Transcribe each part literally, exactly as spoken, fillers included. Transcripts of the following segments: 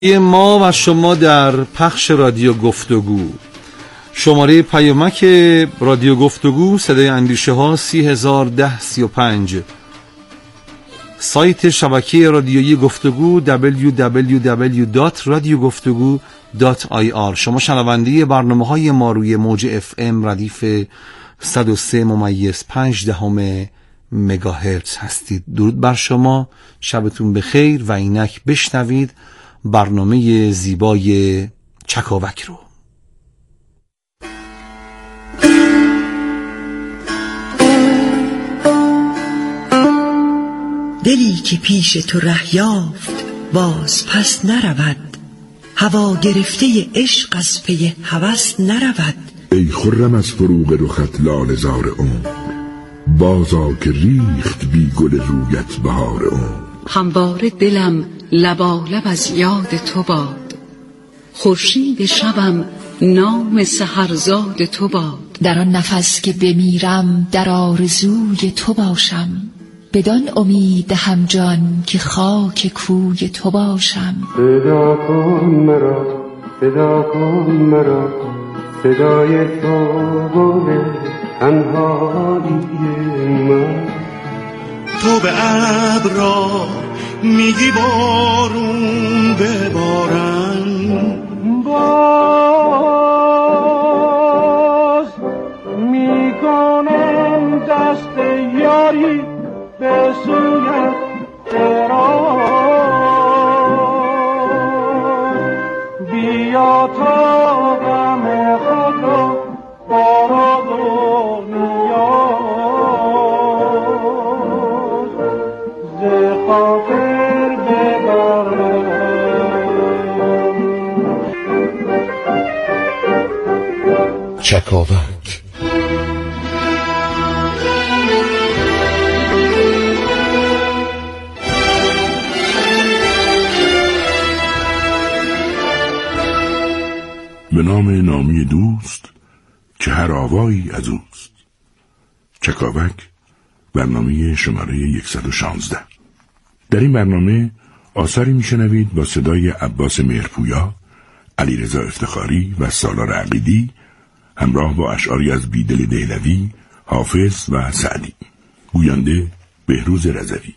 ما و شما در پخش رادیو گفتگو. شماره پیامک رادیو گفتگو صدای اندیشه ها سی هزار ده سی و پنج. سایت شبکه رادیویی گفتگو دبلیو دبلیو دبلیو دات رادیو گفتگو دات آی آر. شما شنونده برنامه های ما روی موج اف ام ردیف صد و سه ممیز پنج دهم مگاهرتز هستید. درود بر شما، شبتون بخیر و اینک بشنوید برنامه زیبای چکاوک رو. دلی که پیش تو ره یافت باز پس نرود، هوا گرفته عشق از پی هوس نرود. ای خرم از فروغ رخت لاله زار عمر، بازا که ریخت بی گل رویت بهار عمر. همواره دلم لبالب از یاد تو باد، خورشید شبم نام سحرزاد تو باد. در آن نفس که بمیرم در آرزوی تو باشم، بدان امید دهم جان که خاک کوی تو باشم. صدا کن مرا، صدا کن مرا، صدای تو بوده تنهایی من. تو به ابرا میگی بارون ببارن، باز میکنم دست یاری به سویت دراز. بیا تا غم خود رو بارا دنیاز، ز خاطر ببرم. چکاوک. به نام نامی دوست که هر آوایی از اوست. چکاوک، برنامه شماره صد و شانزده. در این برنامه آثاری میشنوید با صدای عباس مهرپویا، علیرضا افتخاری و سالار عقیدی، همراه با اشعاری از بیدل دهلوی، حافظ و سعدی. گوینده بهروز رضوی.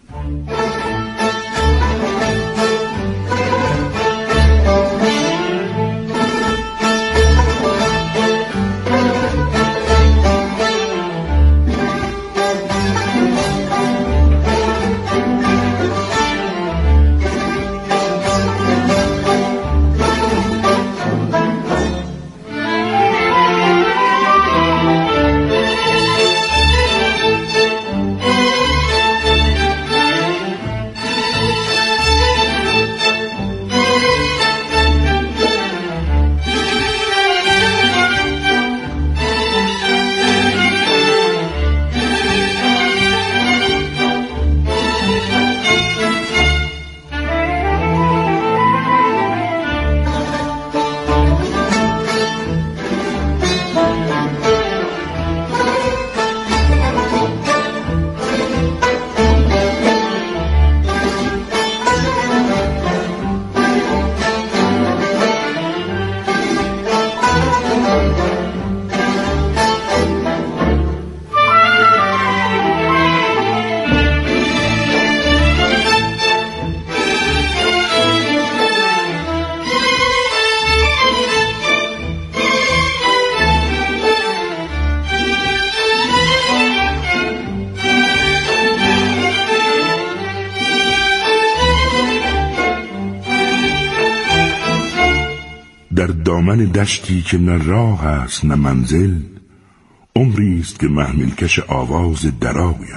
در دامن دشتی که نه راه است نه منزل، عمری است که محملکش آواز دراویم.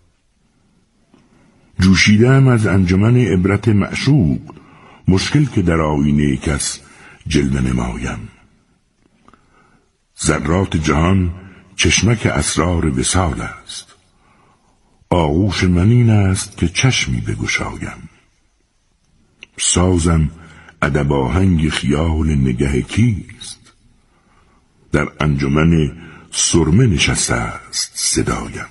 جوشیدم از انجمن عبرت معشوق، مشکل که در آینه کس جلوه نمایم. ذرات جهان چشمک اسرار وصال است، آغوش من این است که چشمی بگشایم. سازم ادب آهنگ خیال نگه کیست، در انجمن سرمه نشسته است صدایم.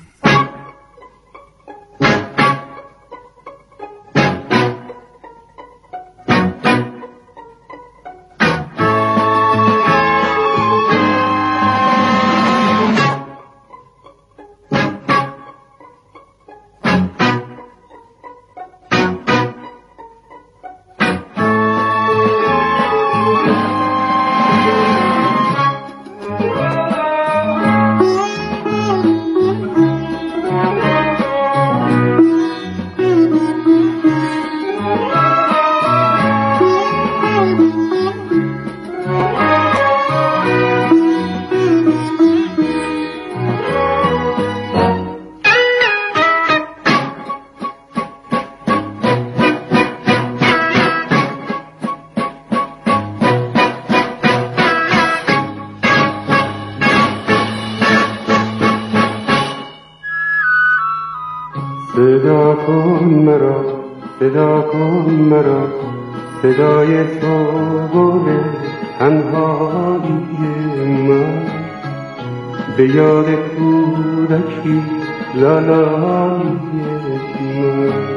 صدا کن مرا، صدا کن مرا، صدای تو گل تنهایی من، به یاد کودکی لالایی من.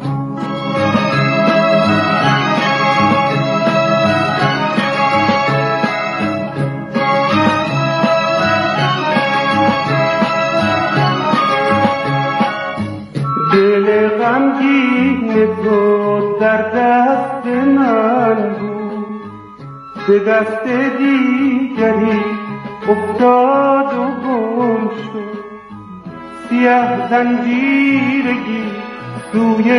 دل غمگین تو در دست من بود، به دست دیگری افتاد و گم شد. سیه زنجیرگی سوی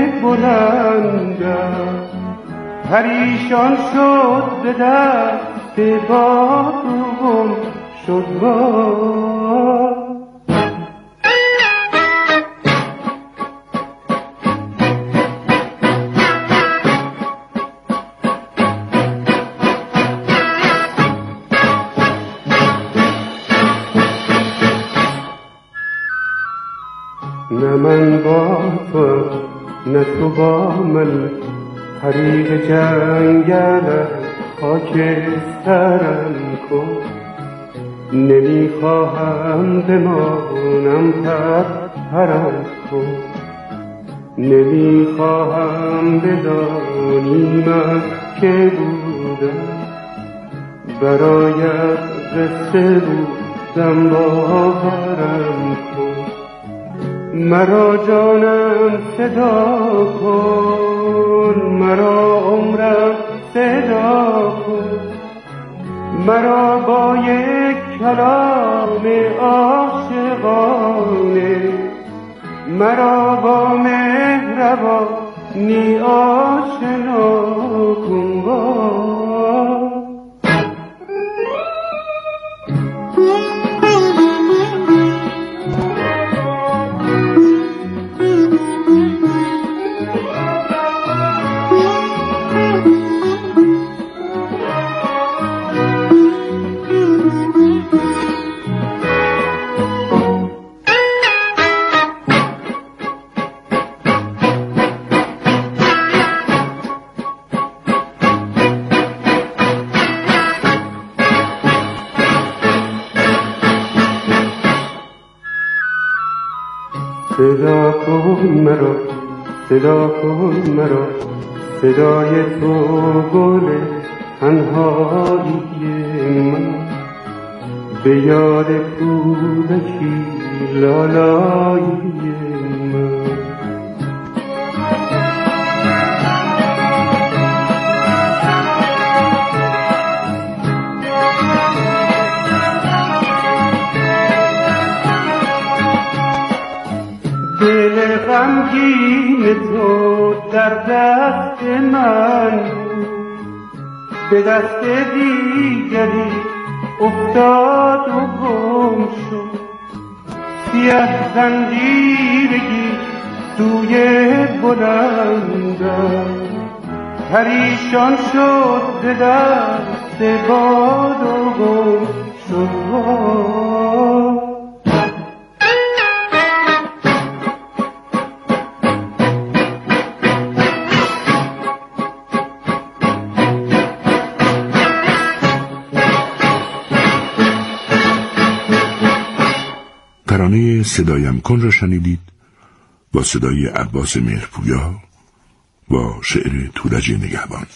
بلندم، پریشان شد به دست باد و گم شد. باد نه من با تو نه تو با من، طریق جنگل خاک سرم کن. نمیخواهم بمانم پر پرم کن، نمیخواهم بدانی من که بودم، برایت قصه بودم باورم کن. مرا جانم صدا کن، مرا عمرم صدا کن، مرا با یک کلام عاشقانه، مرا با مهربانی آشنا کن. صدا کن مرا، صدا کن مرا، صدای تو گل تنهایی من، به یاد کودکی لالایی من. دل غمگین تو در دست من بود، به دست دیگری افتاد و گم شد. سیه زنجیرگی سوی بلندم، پریشان شد به دست باد و گم شد. ترانه صدایم کن را شنیدید با صدای عباس مهرپویا با شعر تورج نگهبان.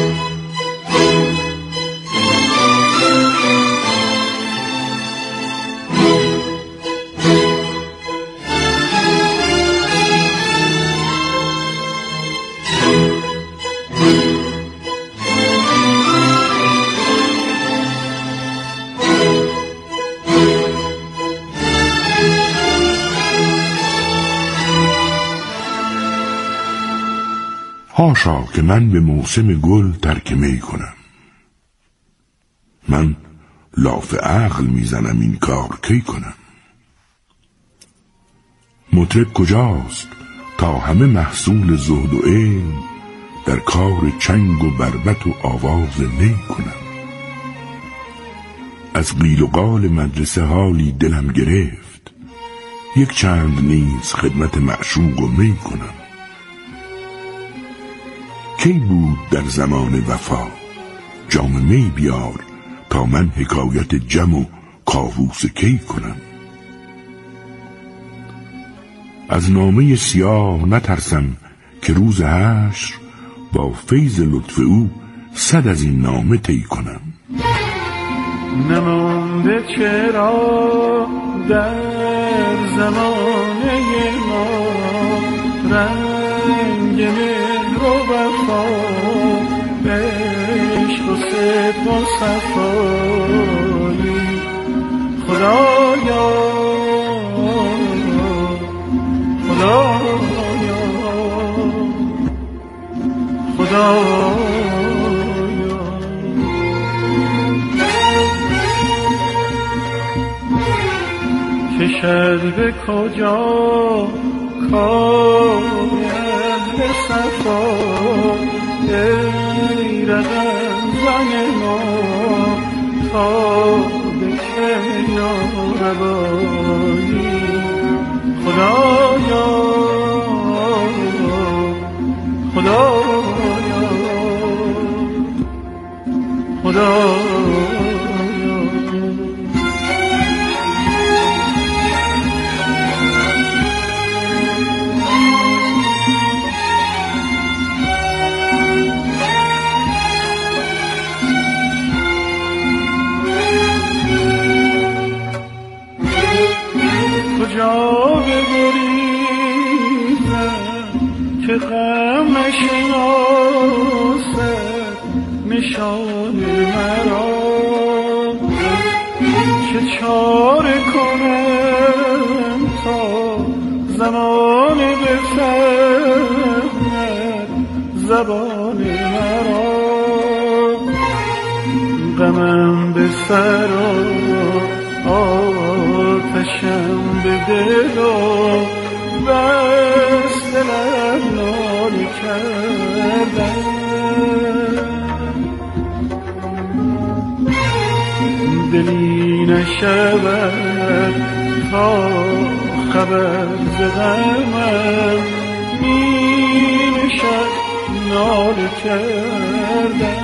هاشا که من به موسم گل ترک می کنم، من لاف عقل میزنم این کار کی کنم. مطرب کجاست تا همه محصول زهد و علم در کار چنگ و بربط و آواز نی کنم. از قیل و قال مدرسه حالی دلم گرفت، یک چند نیز خدمت معشوق و می کنم. کی بود در زمان وفا جام می بیار تا من حکایت جم و کاووس کی کنم. از نامه سیاه نترسم که روز حشر با فیض لطف او صد از این نامه طی کنم. نمانده چرا در زمانه ما رنگ مهر و وفا، عشق و صدق و صفایی. خدایا خدایا خدایا کشد به کجا کار اهل صفا، ای رقم زن ما تا به کیا ربایی. خدایا خدایا خدایا کجا ببریدم که غم نشناسد نشان مرا، چه چاره کنم تا زمان بفهمد زبان مرا. غمم به سر آتشم به دل و بس دلم ناله کردم. دلی نشود تا خبر ز غمم می نشد ناله کردم.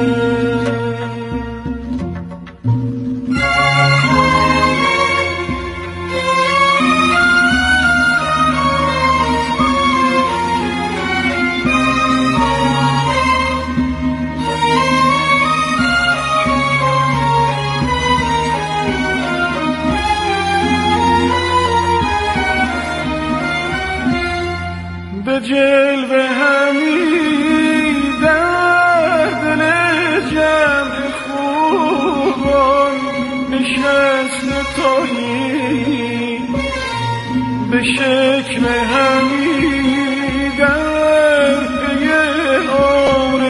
جلوه همی در دل جمع خوبان نشست تویی، به شکل همی در پی عمر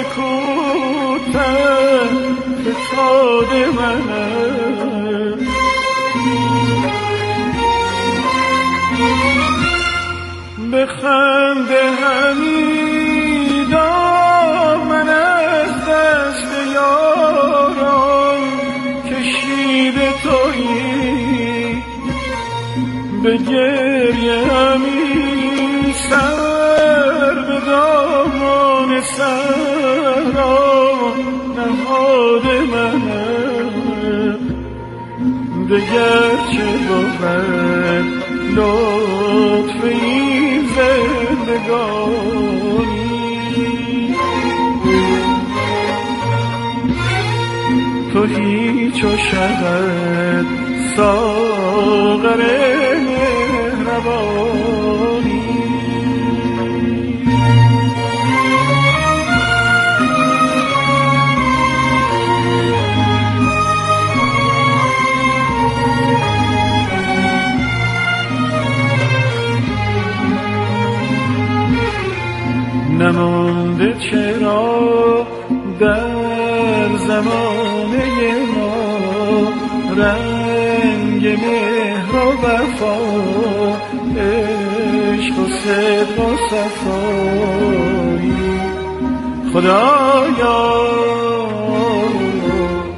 کوتاه فتاد منم. به خنده همی دامن از دست یاران کشیده تویی، به گریه همی سر به دامان سرا نهاده منم. دگر چه بود لطف این زندگانی، تو هیچ و شود ساغر مهربانی. نمانده چرا در زمانه ما رنگ مهر و وفا، عشق و صدق و صفایی. خدایا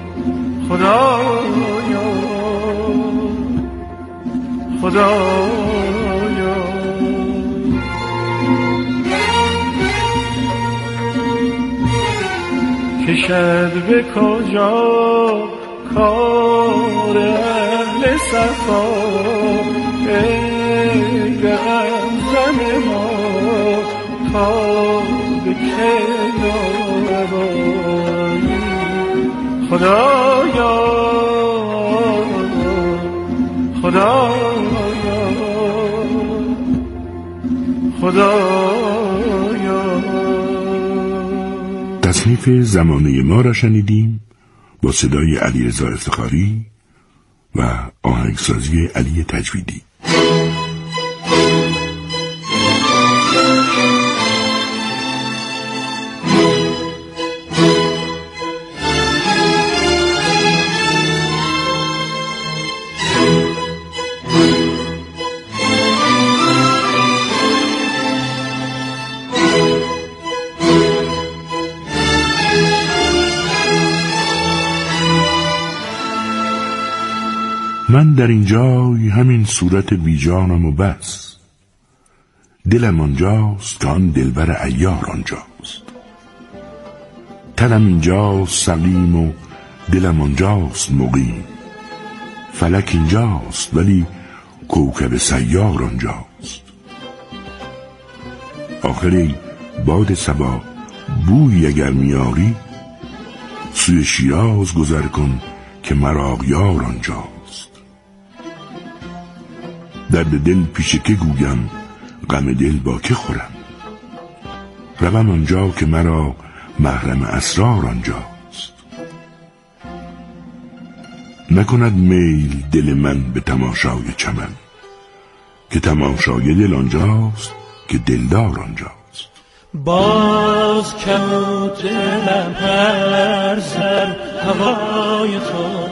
خدایا خدایا باشد به کجا کار اهل صفا، ای غمزن ما تا به کی ناروایی. خدایا خدایا خدایا. تصنیف زمانه ما را شنیدیم با صدای علیرضا افتخاری و آهنگسازی علی تجویدی. من در این جای همین صورت بیجانم و بس، دلم آنجاست که آن دلبر عیار آنجاست. تنم اینجاست سقیم و دلم آنجاست مقیم، فلک اینجاست ولی کوکب سیار آنجاست. آخری باد صبا بوی اگر میاری، سوی شیراز گذر کن که مرا یار آنجاست. درد دل پیش که گویم، غم دل با که خورم، روم آنجا که مرا محرم اسرار آنجاست. نکند میل دل من به تماشای چمن، که تماشای دل آنجاست که دلدار آنجاست. باز کموت دلم پر سر هوای تو،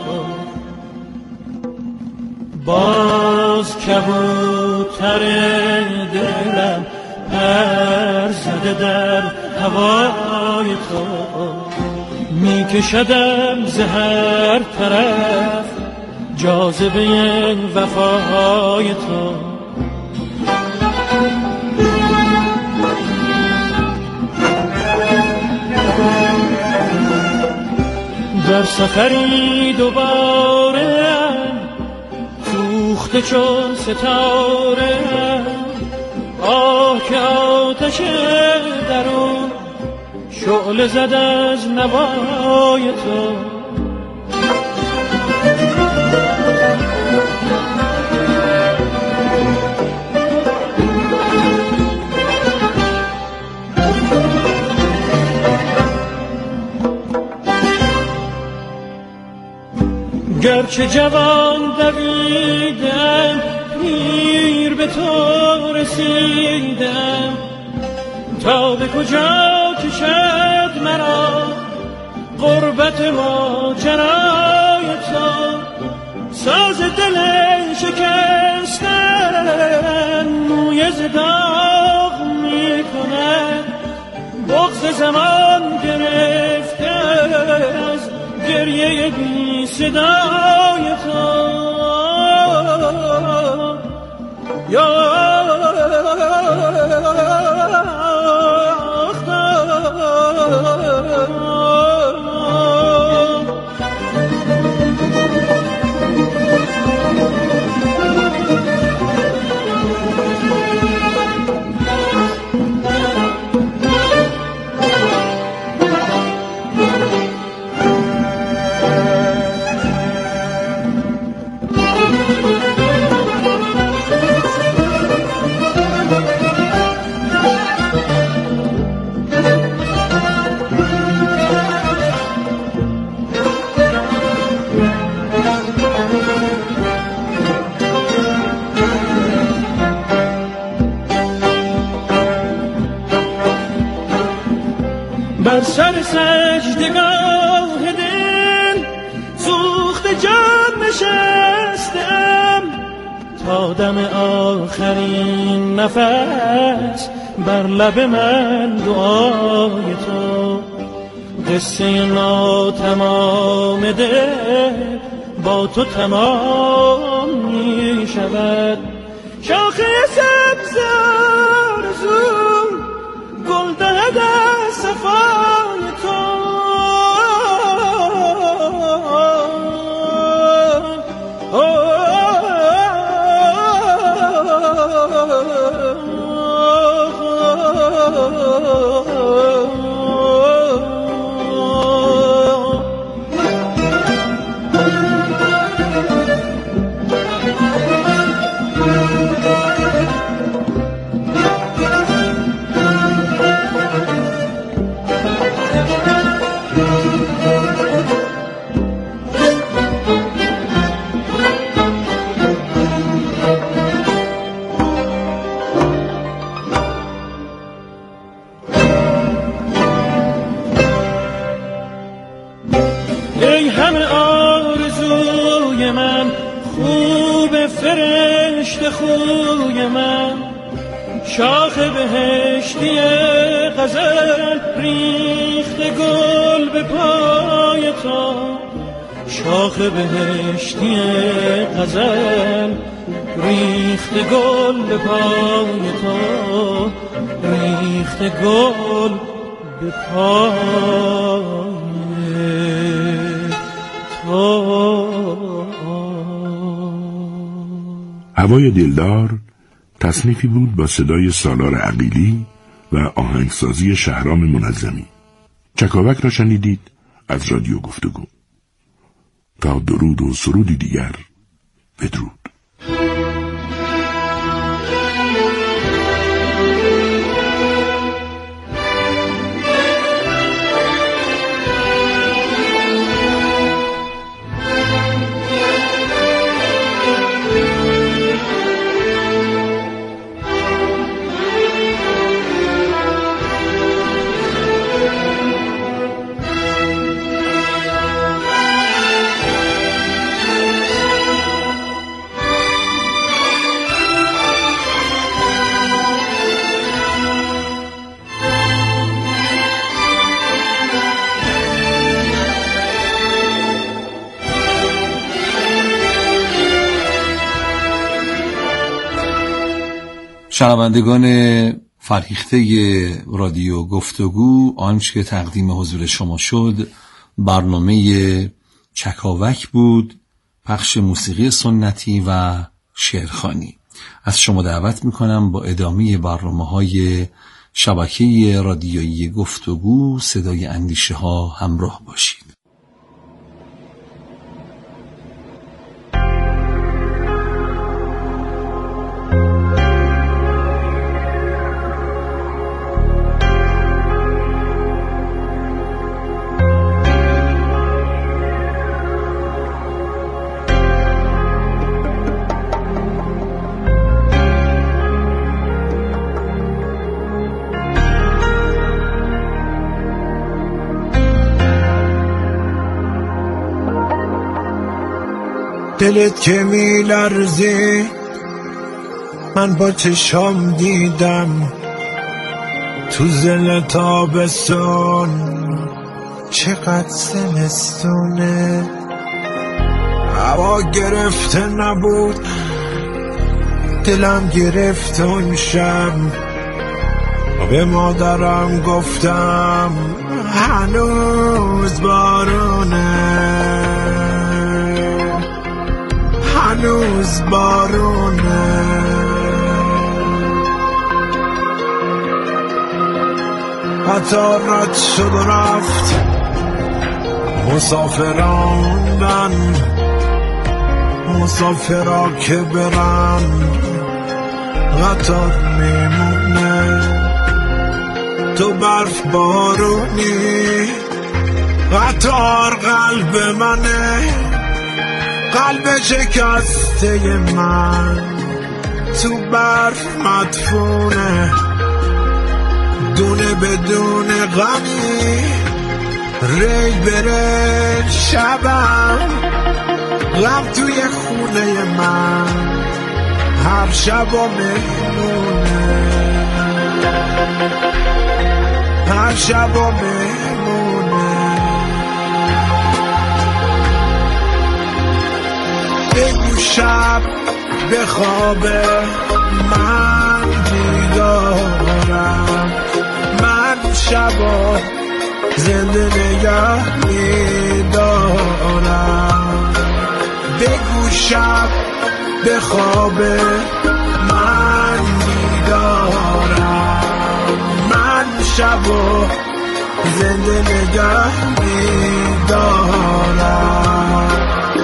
باز کبوتر دلم پر زده در هوای تو. می کشدم ز هر طرف جاذبه وفای تو. در سفری دوباره سوخته چون ستاره، آه که آتش درون شعله زد از نوای تو. گرچه جوان دویدم، پیر به تو رسیدم، تا به کجا کشد مرا غربت ماجرای تو. ساز دل شکستن موی ز داغ می کند، بغض زمان گرفته از گریه بی صدای تو. یا بر سر سجدگاه دل سوخت جان نشستم، تا دم آخرین نفس بر لب من دعای تو. قصه ناتمام دل با تو تمام می شود. شاخه سبز آرزو گل دهد از صفای تو. ای همه آرزوی من، خوب فرشته خوی من. شاخ بهشتی غزل ریخت گل به پای تو، شاخ بهشتی غزل ریخت گل به پای تو، ریخت گل به پای تو. هوای دلدار تصنیفی بود با صدای سالار عقیلی و آهنگسازی شهرام منظمی. چکاوک را شنیدید از رادیو گفتگو. تا درود و سرودی دیگر، بدرود. شنوندگان فرهیخته رادیو گفتگو، آنچه که تقدیم حضور شما شد برنامه چکاوک بود، پخش موسیقی سنتی و شعرخوانی. از شما دعوت میکنم با ادامه برنامه‌های شبکه رادیویی گفتگو صدای اندیشه ها همراه باشید. دلت که می لرزه من با چشام دیدم، تو زل تابستون چقدر زمستونه. هوا گرفته نبود دلم گرفت اون شب، به مادرم گفتم هنوز بارونه، هنوز بارونه. قطار رد شد و رفت، مسافراندن مسافرا که برن قطار میمونه. تو برف بارونی قطار قلب منه، قلب شکسته من تو برف مدفونه. دونه بدون غمی ری بره شبم، غم توی خونه من هر شب و مهمونه، هر شب و مهمونه. بگو شب به خواب من بیدارم، من شبا زنده نگه میدارم. بگو شب به خواب من بیدارم، من شبا زنده نگه میدارم.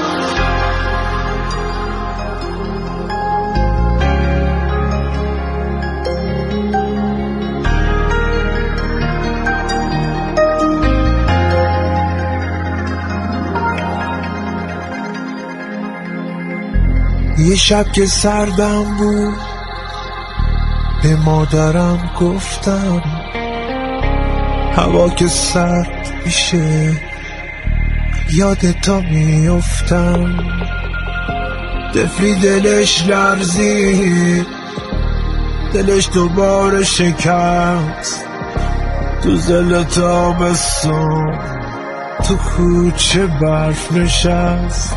یه شب که سردم بود به مادرم گفتم هوا که سرد میشه یاد تو میفتم، طفلی دلش لرزید، دلش دوباره شکست تو زل تابستون، تو کوچه برف نشست،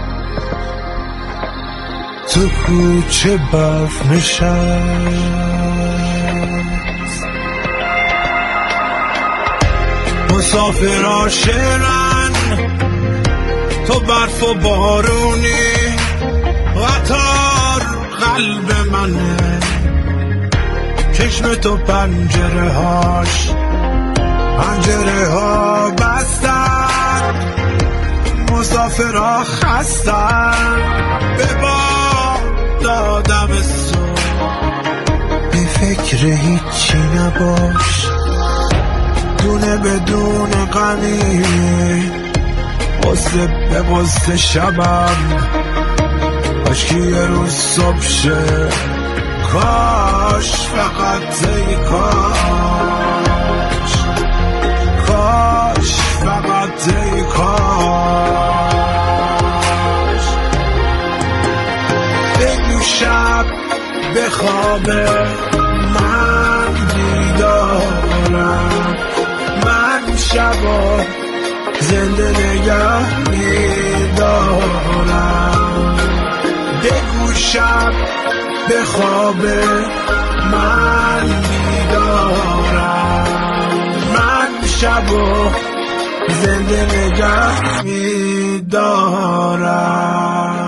تو کوچه برف نشست. مسافر عاشقن تو برف و بارونی، قطار قلب منه، چشم تو پنجره هاش پنجره ها بستن، مسافرها خستن به باد دادم سو. به فکر هیچی نباش، دونه بدون غمی، قصه به قصه شبم، کاش که یه روز صبح شه، کاش فقط ای کاش، کاش فقط ای کاش. بگو شب بخوابه من بیدارم، من شبا زنده نگه میدارم. بگو شب بخوابه من بیدارم، من شبا زنده نگه میدارم.